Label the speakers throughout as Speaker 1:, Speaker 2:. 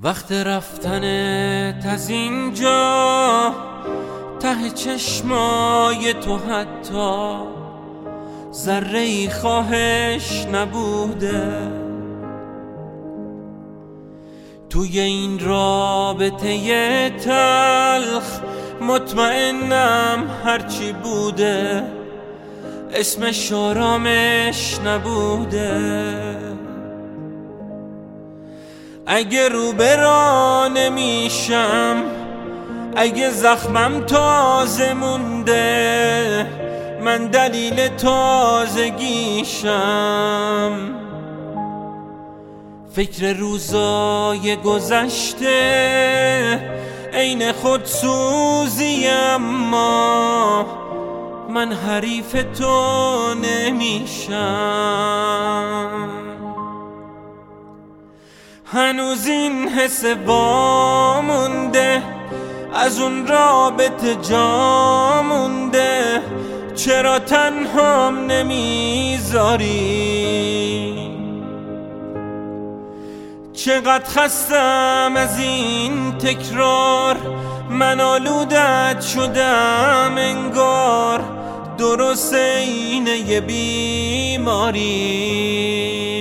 Speaker 1: وقت رفتنت از اینجا ته چشمای تو حتی ذره‌ای خواهش نبوده. توی این رابطه تلخ مطمئنم هرچی بوده اسمش آرامش نبوده. اگه رو برا نمیشم، اگه زخمم تازه مونده، من دلیل تازگیشم. فکر روزای گذشته عین خودسوزی، اما من حریف تو نمیشم. هنوز این حس وامونده، از اون رابطه جا مونده. چرا تنهام نمیذاری؟ چقدر خستم از این تکرار، من آلودت شدم انگار. درست اینه یه بیماری.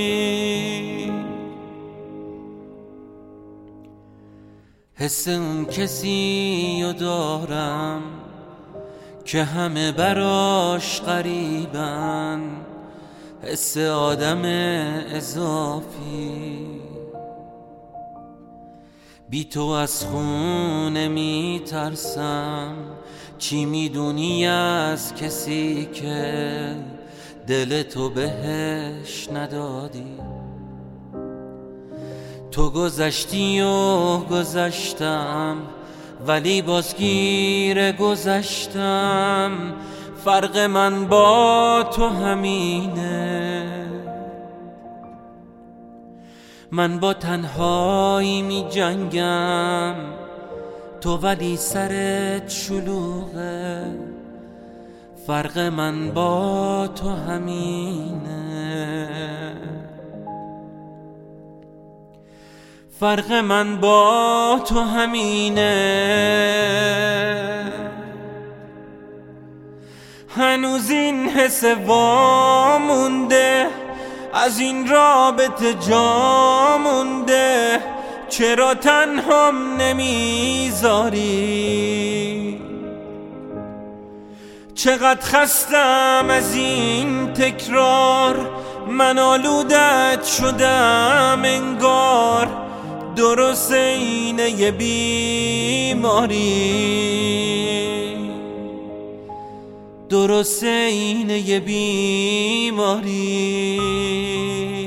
Speaker 1: حس اون کسی رو دارم که همه براش غریبن، حس آدم اضافی. بی تو از خونه میترسم، چی میدونی از کسی که دل تو بهش ندادی؟ تو گذشتی و گذشتم، ولی بازگیر گذشتم. فرق من با تو همینه، من با تنهایی می جنگم، تو ولی سرت شلوغه. فرق من با تو همینه، فرق من با تو همینه. هنوز این حس وامونده، از این رابطه جا مونده. چرا تنهام نمیذاری؟ چقدر خستم از این تکرار، من آلودت شدم انگار. درست اینه یه بیماری، درست اینه یه بیماری.